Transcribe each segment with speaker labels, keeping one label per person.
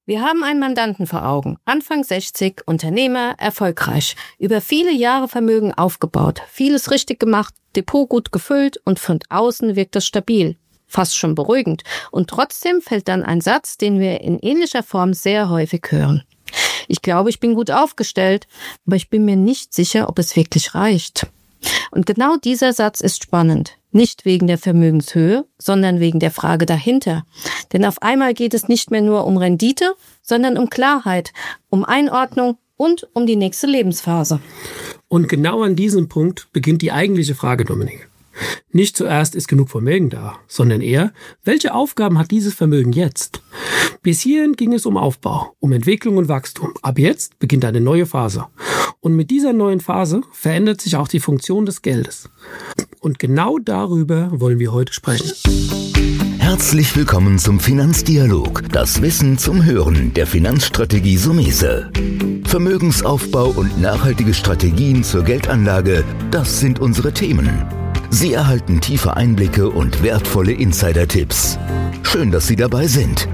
Speaker 1: Wir haben einen Mandanten vor Augen, Anfang 60, Unternehmer, erfolgreich, über viele Jahre Vermögen aufgebaut, vieles richtig gemacht, Depot gut gefüllt und von außen wirkt es stabil, fast schon beruhigend. Und trotzdem fällt dann ein Satz, den wir in ähnlicher Form sehr häufig hören. Ich glaube, ich bin gut aufgestellt, aber ich bin mir nicht sicher, ob es wirklich reicht. Und genau dieser Satz ist spannend. Nicht wegen der Vermögenshöhe, sondern wegen der Frage dahinter. Denn auf einmal geht es nicht mehr nur um Rendite, sondern um Klarheit, um Einordnung und um die nächste Lebensphase.
Speaker 2: Und genau an diesem Punkt beginnt die eigentliche Frage, Dominik. Nicht zuerst ist genug Vermögen da, sondern eher, welche Aufgaben hat dieses Vermögen jetzt? Bis hierhin ging es um Aufbau, um Entwicklung und Wachstum. Ab jetzt beginnt eine neue Phase. Und mit dieser neuen Phase verändert sich auch die Funktion des Geldes. Und genau darüber wollen wir heute sprechen.
Speaker 3: Herzlich willkommen zum Finanzdialog, das Wissen zum Hören der Finanzstrategie Sumese. Vermögensaufbau und nachhaltige Strategien zur Geldanlage, das sind unsere Themen. Sie erhalten tiefe Einblicke und wertvolle Insider-Tipps. Schön, dass Sie dabei sind.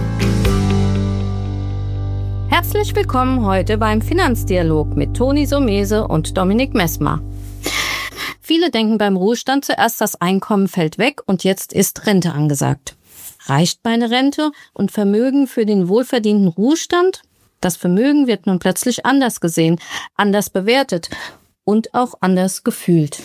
Speaker 1: Herzlich willkommen heute beim Finanzdialog mit Toni Sumese und Dominik Messmer. Viele denken beim Ruhestand zuerst, das Einkommen fällt weg und jetzt ist Rente angesagt. Reicht meine Rente und Vermögen für den wohlverdienten Ruhestand? Das Vermögen wird nun plötzlich anders gesehen, anders bewertet und auch anders gefühlt.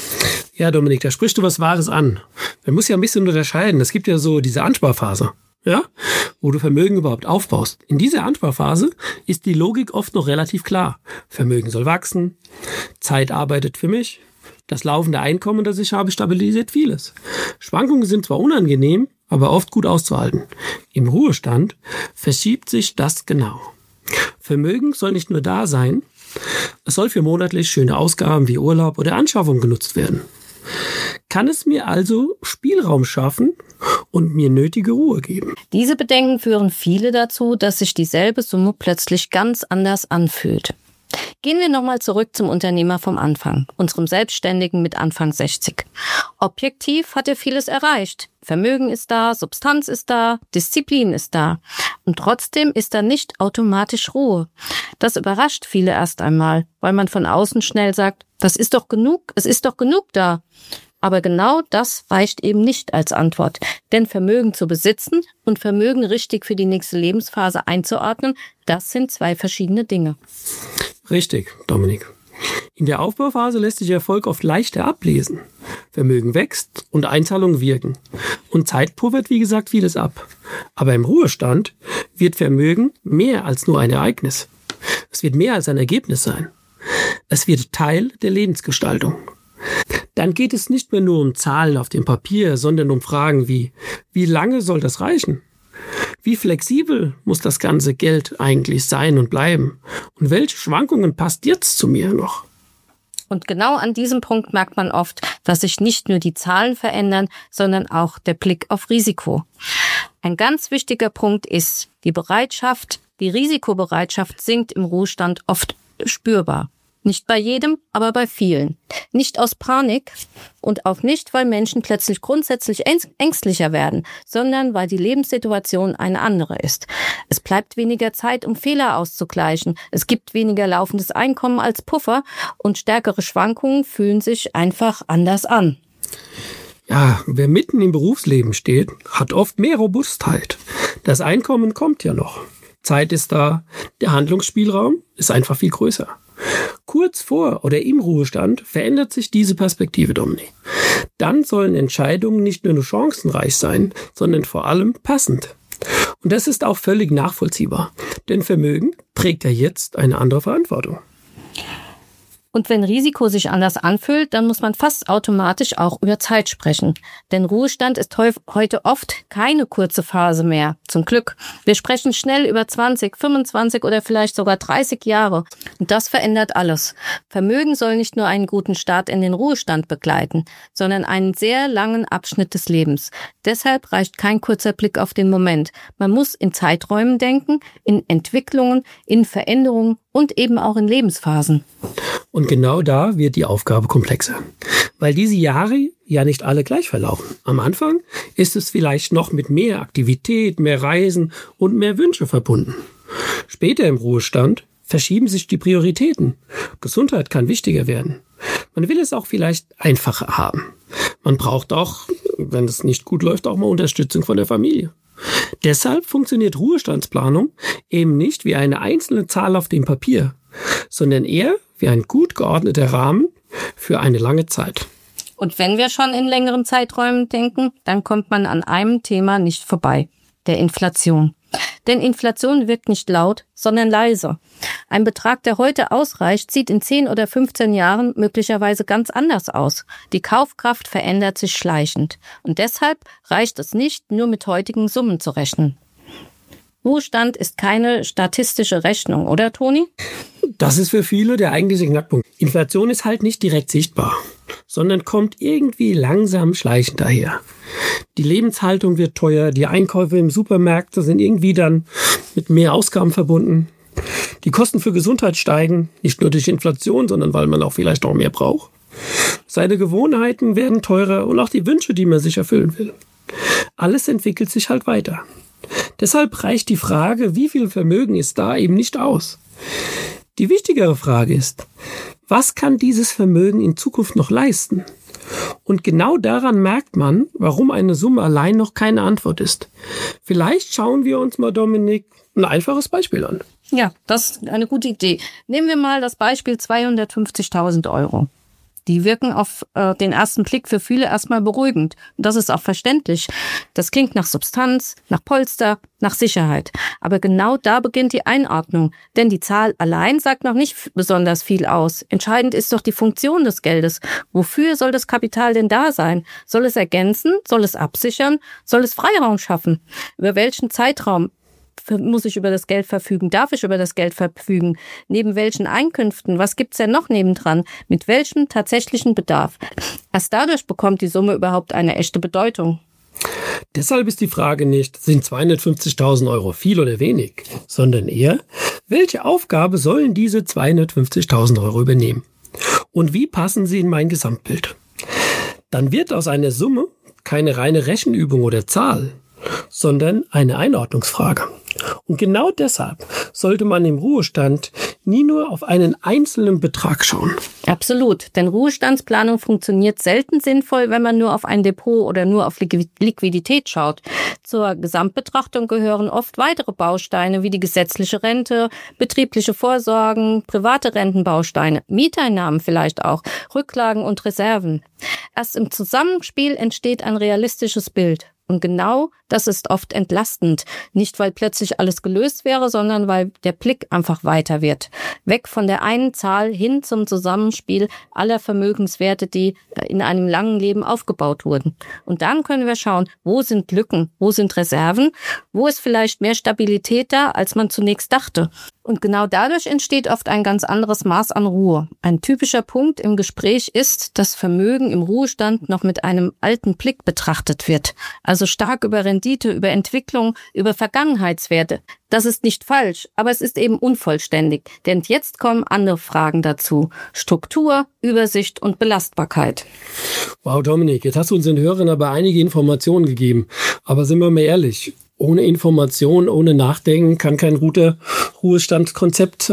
Speaker 2: Ja, Dominik, da sprichst du was Wahres an. Man muss ja ein bisschen unterscheiden. Es gibt ja so diese Ansparphase, ja, wo du Vermögen überhaupt aufbaust. In dieser Ansparphase ist die Logik oft noch relativ klar. Vermögen soll wachsen, Zeit arbeitet für mich, das laufende Einkommen, das ich habe, stabilisiert vieles. Schwankungen sind zwar unangenehm, aber oft gut auszuhalten. Im Ruhestand verschiebt sich das genau. Vermögen soll nicht nur da sein, es soll für monatlich schöne Ausgaben wie Urlaub oder Anschaffung genutzt werden. Kann es mir also Spielraum schaffen und mir nötige Ruhe geben?
Speaker 1: Diese Bedenken führen viele dazu, dass sich dieselbe Summe plötzlich ganz anders anfühlt. Gehen wir nochmal zurück zum Unternehmer vom Anfang, unserem Selbstständigen mit Anfang 60. Objektiv hat er vieles erreicht. Vermögen ist da, Substanz ist da, Disziplin ist da. Und trotzdem ist da nicht automatisch Ruhe. Das überrascht viele erst einmal, weil man von außen schnell sagt, das ist doch genug, es ist doch genug da. Aber genau das reicht eben nicht als Antwort. Denn Vermögen zu besitzen und Vermögen richtig für die nächste Lebensphase einzuordnen, das sind zwei verschiedene Dinge.
Speaker 2: Richtig, Dominik. In der Aufbauphase lässt sich Erfolg oft leichter ablesen. Vermögen wächst und Einzahlungen wirken. Und Zeit puffert, wie gesagt, vieles ab. Aber im Ruhestand wird Vermögen mehr als nur ein Ereignis. Es wird mehr als ein Ergebnis sein. Es wird Teil der Lebensgestaltung. Dann geht es nicht mehr nur um Zahlen auf dem Papier, sondern um Fragen wie lange soll das reichen? Wie flexibel muss das ganze Geld eigentlich sein und bleiben? Und welche Schwankungen passt jetzt zu mir noch?
Speaker 1: Und genau an diesem Punkt merkt man oft, dass sich nicht nur die Zahlen verändern, sondern auch der Blick auf Risiko. Ein ganz wichtiger Punkt ist, die Risikobereitschaft sinkt im Ruhestand oft spürbar. Nicht bei jedem, aber bei vielen. Nicht aus Panik und auch nicht, weil Menschen plötzlich grundsätzlich ängstlicher werden, sondern weil die Lebenssituation eine andere ist. Es bleibt weniger Zeit, um Fehler auszugleichen. Es gibt weniger laufendes Einkommen als Puffer und stärkere Schwankungen fühlen sich einfach anders an.
Speaker 2: Ja, wer mitten im Berufsleben steht, hat oft mehr Robustheit. Das Einkommen kommt ja noch. Zeit ist da, der Handlungsspielraum ist einfach viel größer. Kurz vor oder im Ruhestand verändert sich diese Perspektive, Dominik. Dann sollen Entscheidungen nicht nur chancenreich sein, sondern vor allem passend. Und das ist auch völlig nachvollziehbar, denn Vermögen trägt ja jetzt eine andere Verantwortung.
Speaker 1: Und wenn Risiko sich anders anfühlt, dann muss man fast automatisch auch über Zeit sprechen. Denn Ruhestand ist heute oft keine kurze Phase mehr. Zum Glück. Wir sprechen schnell über 20, 25 oder vielleicht sogar 30 Jahre. Und das verändert alles. Vermögen soll nicht nur einen guten Start in den Ruhestand begleiten, sondern einen sehr langen Abschnitt des Lebens. Deshalb reicht kein kurzer Blick auf den Moment. Man muss in Zeiträumen denken, in Entwicklungen, in Veränderungen und eben auch in Lebensphasen.
Speaker 2: Und genau da wird die Aufgabe komplexer. Weil diese Jahre ja nicht alle gleich verlaufen. Am Anfang ist es vielleicht noch mit mehr Aktivität, mehr Reisen und mehr Wünsche verbunden. Später im Ruhestand verschieben sich die Prioritäten. Gesundheit kann wichtiger werden. Man will es auch vielleicht einfacher haben. Man braucht auch, wenn es nicht gut läuft, auch mal Unterstützung von der Familie. Deshalb funktioniert Ruhestandsplanung eben nicht wie eine einzelne Zahl auf dem Papier, sondern eher wie ein gut geordneter Rahmen für eine lange Zeit.
Speaker 1: Und wenn wir schon in längeren Zeiträumen denken, dann kommt man an einem Thema nicht vorbei, der Inflation. Denn Inflation wirkt nicht laut, sondern leise. Ein Betrag, der heute ausreicht, sieht in 10 oder 15 Jahren möglicherweise ganz anders aus. Die Kaufkraft verändert sich schleichend. Und deshalb reicht es nicht, nur mit heutigen Summen zu rechnen. Ruhestand ist keine statistische Rechnung, oder Toni?
Speaker 2: Das ist für viele der eigentliche Knackpunkt. Inflation ist halt nicht direkt sichtbar, sondern kommt irgendwie langsam schleichend daher. Die Lebenshaltung wird teuer, die Einkäufe im Supermarkt sind irgendwie dann mit mehr Ausgaben verbunden. Die Kosten für Gesundheit steigen, nicht nur durch Inflation, sondern weil man auch vielleicht auch mehr braucht. Seine Gewohnheiten werden teurer und auch die Wünsche, die man sich erfüllen will. Alles entwickelt sich halt weiter. Deshalb reicht die Frage, wie viel Vermögen ist da, eben nicht aus. Die wichtigere Frage ist, was kann dieses Vermögen in Zukunft noch leisten? Und genau daran merkt man, warum eine Summe allein noch keine Antwort ist. Vielleicht schauen wir uns mal, Dominik, ein einfaches Beispiel an.
Speaker 1: Ja, das ist eine gute Idee. Nehmen wir mal das Beispiel 250.000 €. Die wirken auf den ersten Blick für viele erstmal beruhigend. Und das ist auch verständlich. Das klingt nach Substanz, nach Polster, nach Sicherheit. Aber genau da beginnt die Einordnung. Denn die Zahl allein sagt noch nicht besonders viel aus. Entscheidend ist doch die Funktion des Geldes. Wofür soll das Kapital denn da sein? Soll es ergänzen? Soll es absichern? Soll es Freiraum schaffen? Über welchen Zeitraum muss ich über das Geld verfügen? Darf ich über das Geld verfügen? Neben welchen Einkünften? Was gibt's denn noch nebendran? Mit welchem tatsächlichen Bedarf? Erst dadurch bekommt die Summe überhaupt eine echte Bedeutung.
Speaker 2: Deshalb ist die Frage nicht, sind 250.000 € viel oder wenig, sondern eher, welche Aufgabe sollen diese 250.000 € übernehmen? Und wie passen sie in mein Gesamtbild? Dann wird aus einer Summe keine reine Rechenübung oder Zahl, sondern eine Einordnungsfrage. Und genau deshalb sollte man im Ruhestand nie nur auf einen einzelnen Betrag schauen.
Speaker 1: Absolut, denn Ruhestandsplanung funktioniert selten sinnvoll, wenn man nur auf ein Depot oder nur auf Liquidität schaut. Zur Gesamtbetrachtung gehören oft weitere Bausteine wie die gesetzliche Rente, betriebliche Vorsorgen, private Rentenbausteine, Mieteinnahmen vielleicht auch, Rücklagen und Reserven. Erst im Zusammenspiel entsteht ein realistisches Bild. Und genau das ist oft entlastend. Nicht, weil plötzlich alles gelöst wäre, sondern weil der Blick einfach weiter wird. Weg von der einen Zahl hin zum Zusammenspiel aller Vermögenswerte, die in einem langen Leben aufgebaut wurden. Und dann können wir schauen, wo sind Lücken, wo sind Reserven, wo ist vielleicht mehr Stabilität da, als man zunächst dachte. Und genau dadurch entsteht oft ein ganz anderes Maß an Ruhe. Ein typischer Punkt im Gespräch ist, dass Vermögen im Ruhestand noch mit einem alten Blick betrachtet wird. Also stark über Rendite, über Entwicklung, über Vergangenheitswerte. Das ist nicht falsch, aber es ist eben unvollständig. Denn jetzt kommen andere Fragen dazu. Struktur, Übersicht und Belastbarkeit.
Speaker 2: Wow, Dominik, jetzt hast du unseren Hörern aber einige Informationen gegeben. Aber sind wir mal ehrlich, ohne Information, ohne Nachdenken kann kein guter Ruhestandskonzept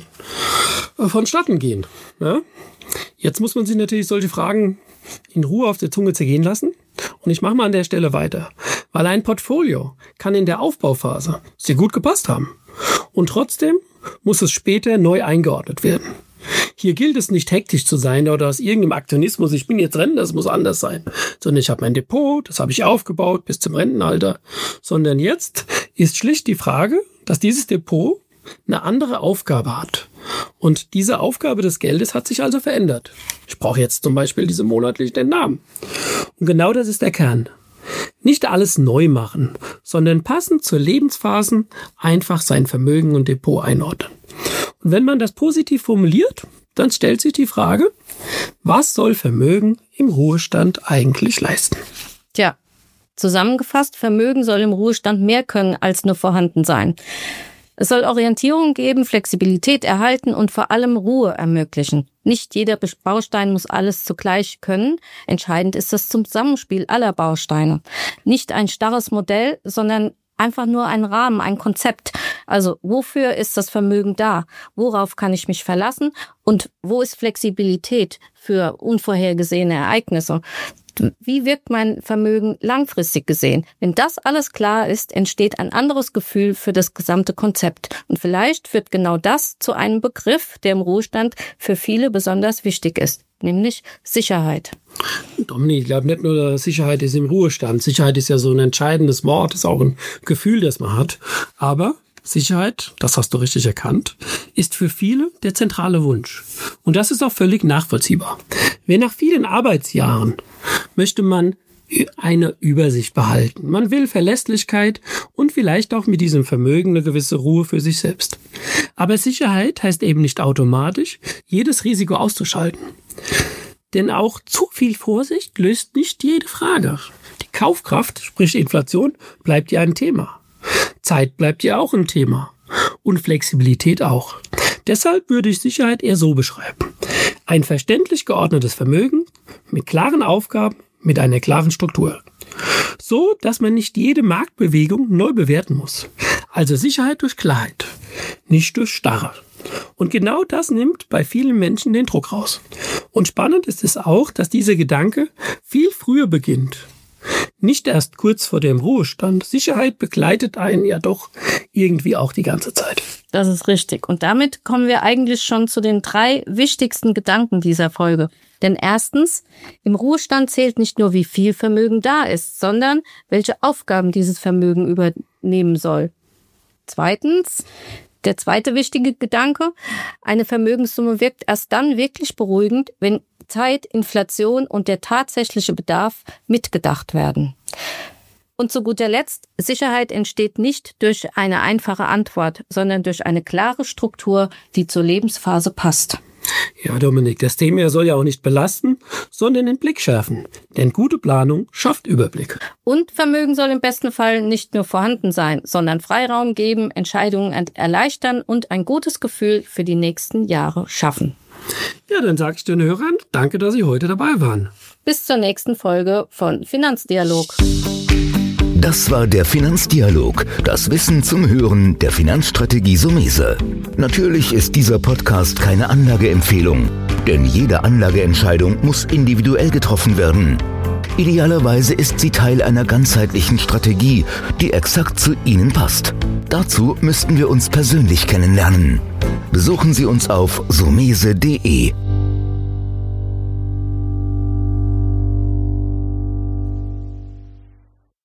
Speaker 2: vonstatten gehen. Ja? Jetzt muss man sich natürlich solche Fragen in Ruhe auf der Zunge zergehen lassen. Und ich mache mal an der Stelle weiter. Weil ein Portfolio kann in der Aufbauphase sehr gut gepasst haben. Und trotzdem muss es später neu eingeordnet werden. Hier gilt es nicht hektisch zu sein oder aus irgendeinem Aktionismus, ich bin jetzt Rentner, das muss anders sein. Sondern ich habe mein Depot, das habe ich aufgebaut bis zum Rentenalter. Sondern jetzt ist schlicht die Frage, dass dieses Depot eine andere Aufgabe hat. Und diese Aufgabe des Geldes hat sich also verändert. Ich brauche jetzt zum Beispiel diese monatlichen Entnahmen. Und genau das ist der Kern. Nicht alles neu machen, sondern passend zur Lebensphasen einfach sein Vermögen und Depot einordnen. Und wenn man das positiv formuliert, dann stellt sich die Frage, was soll Vermögen im Ruhestand eigentlich leisten?
Speaker 1: Tja, zusammengefasst, Vermögen soll im Ruhestand mehr können als nur vorhanden sein. Es soll Orientierung geben, Flexibilität erhalten und vor allem Ruhe ermöglichen. Nicht jeder Baustein muss alles zugleich können. Entscheidend ist das Zusammenspiel aller Bausteine. Nicht ein starres Modell, sondern einfach nur ein Rahmen, ein Konzept. Also wofür ist das Vermögen da? Worauf kann ich mich verlassen? Und wo ist Flexibilität für unvorhergesehene Ereignisse? Wie wirkt mein Vermögen langfristig gesehen? Wenn das alles klar ist, entsteht ein anderes Gefühl für das gesamte Konzept. Und vielleicht wird genau das zu einem Begriff, der im Ruhestand für viele besonders wichtig ist, nämlich Sicherheit.
Speaker 2: Dominik, ich glaube nicht nur, Sicherheit ist im Ruhestand. Sicherheit ist ja so ein entscheidendes Wort, ist auch ein Gefühl, das man hat. Aber Sicherheit, das hast du richtig erkannt, ist für viele der zentrale Wunsch. Und das ist auch völlig nachvollziehbar. Wenn nach vielen Arbeitsjahren möchte man eine Übersicht behalten. Man will Verlässlichkeit und vielleicht auch mit diesem Vermögen eine gewisse Ruhe für sich selbst. Aber Sicherheit heißt eben nicht automatisch, jedes Risiko auszuschalten. Denn auch zu viel Vorsicht löst nicht jede Frage. Die Kaufkraft, sprich Inflation, bleibt ja ein Thema. Zeit bleibt ja auch ein Thema. Und Flexibilität auch. Deshalb würde ich Sicherheit eher so beschreiben. Ein verständlich geordnetes Vermögen mit klaren Aufgaben, mit einer klaren Struktur. So, dass man nicht jede Marktbewegung neu bewerten muss. Also Sicherheit durch Klarheit, nicht durch Starre. Und genau das nimmt bei vielen Menschen den Druck raus. Und spannend ist es auch, dass dieser Gedanke viel früher beginnt. Nicht erst kurz vor dem Ruhestand. Sicherheit begleitet einen ja doch irgendwie auch die ganze Zeit.
Speaker 1: Das ist richtig. Und damit kommen wir eigentlich schon zu den 3 wichtigsten Gedanken dieser Folge. Denn erstens, im Ruhestand zählt nicht nur, wie viel Vermögen da ist, sondern welche Aufgaben dieses Vermögen übernehmen soll. Zweitens, der zweite wichtige Gedanke, eine Vermögenssumme wirkt erst dann wirklich beruhigend, wenn Zeit, Inflation und der tatsächliche Bedarf mitgedacht werden. Und zu guter Letzt, Sicherheit entsteht nicht durch eine einfache Antwort, sondern durch eine klare Struktur, die zur Lebensphase passt.
Speaker 2: Ja, Dominik, das Thema soll ja auch nicht belasten, sondern den Blick schärfen. Denn gute Planung schafft Überblick.
Speaker 1: Und Vermögen soll im besten Fall nicht nur vorhanden sein, sondern Freiraum geben, Entscheidungen erleichtern und ein gutes Gefühl für die nächsten Jahre schaffen.
Speaker 2: Ja, dann sage ich den Hörern, danke, dass Sie heute dabei waren.
Speaker 1: Bis zur nächsten Folge von Finanzdialog.
Speaker 3: Das war der Finanzdialog, das Wissen zum Hören der Finanzstrategie Sumese. Natürlich ist dieser Podcast keine Anlageempfehlung, denn jede Anlageentscheidung muss individuell getroffen werden. Idealerweise ist sie Teil einer ganzheitlichen Strategie, die exakt zu Ihnen passt. Dazu müssten wir uns persönlich kennenlernen. Besuchen Sie uns auf sumese.de.